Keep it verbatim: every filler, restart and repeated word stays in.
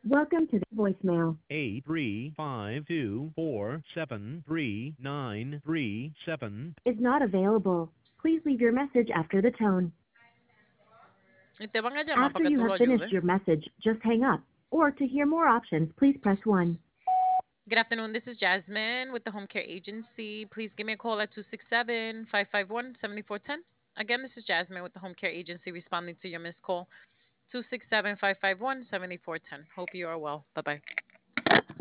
Welcome to the voicemail. eight three five two four seven three nine three seven. Is not available. Please leave your message after the tone. Y te van a llamar After para que you tú lo have finished ayudes. your message, just hang up. Or to hear more options, please press one. Good afternoon. This is Jasmine with the Home Care Agency. Please give me a call at two six seven, five five one, seven four one zero. Again, this is Jasmine with the Home Care Agency responding to your missed call. two six seven, five five one, seven four one zero. Hope you are well. Bye bye.